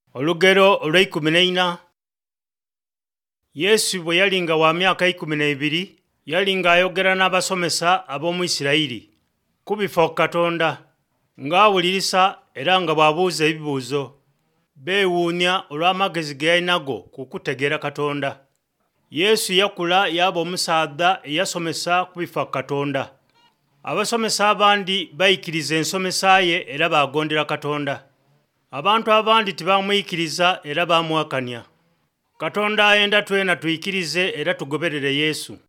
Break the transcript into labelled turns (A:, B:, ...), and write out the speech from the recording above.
A: Olugero olw'eikumi Yesu bwe yalinga wa myaka 12 yalinga ayogera n'abasomesa ab'omu Isirayiri ku bifo Katonda ng'awulirisa era nga bw'abuuza ebibuuzo beewuunya olw'amagezi ge yalinago ku kutegeera Katonda. Yesu yakula yaba omusaadha eyasomesa ku bifo Katonda. Abasomesa abandi bayikiriza ensomesa ye era bagondera Katonda. Abantu abandi tibamuyikiriza era bamwakanya. Katonda ayenda twena tuyikirize era tugoberere Yesu.